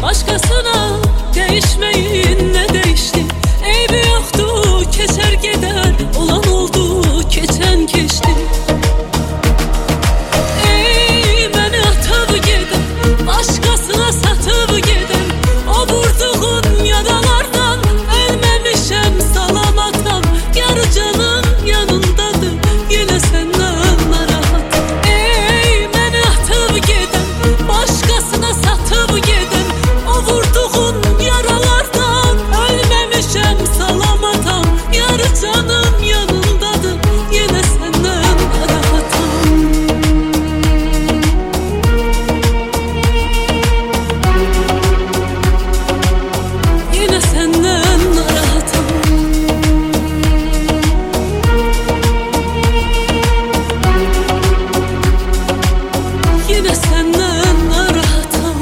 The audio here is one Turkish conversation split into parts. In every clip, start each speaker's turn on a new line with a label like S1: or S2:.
S1: başkasına değişmeyin ne değişti? Eybi yoktu keçer gider, olan oldu keçen geçti. Ey beni atıp giden, başkasına satıp giden, o vurduğun yaralardan ölmemişem salamatam. Yarı canım yanındadır, yine senden narahat. Ey beni atıp giden, başkasına satıp giden, o vurduğun yaralardan ölmemişem salamatam. Yarı canım yanındadır, yine senden narahatam. Yine senden narahatam. Yine senden narahatam.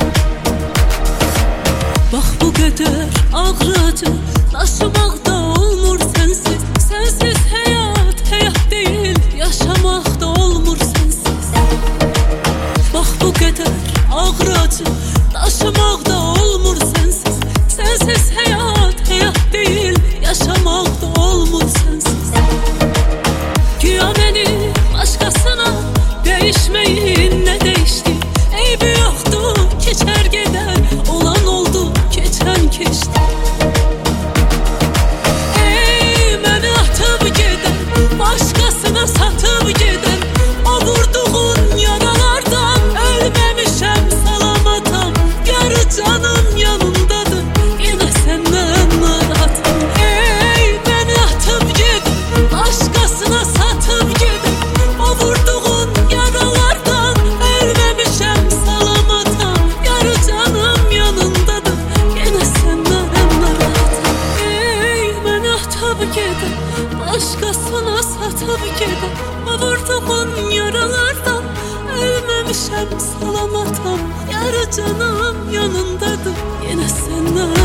S1: Bak bu kadar ağrıdı, taşımak da olmur sensiz. Sensiz hayat, hayat değil, yaşamak da olmur sensiz. Bak bu kadar ağrıdı, taşımak da olmur sensiz. Sensiz hayat, hayat değil, yaşamak da olmur sensiz. Güya beni başkasına değişmeyin ne değişti? Eybi yoktu keçer gider, olan oldu keçen geçti. Ey beni atıp giden, başkasına satıp giden, o vurduğun yaralardan ölmemişem salamatam. Yarı canım yanındadır, yine senden narahatam. Ey beni atıp giden, başkasına satıp giden, o vurduğun yaralardan ölmemişem salamatam. Yarı canım yanındadır, yine senden narahatam. Ey beni atıp giden, başkasına satıp giden, o vurduğun yaralardan ölmemişem salamatam. Yarı canım yanındadır, yine senden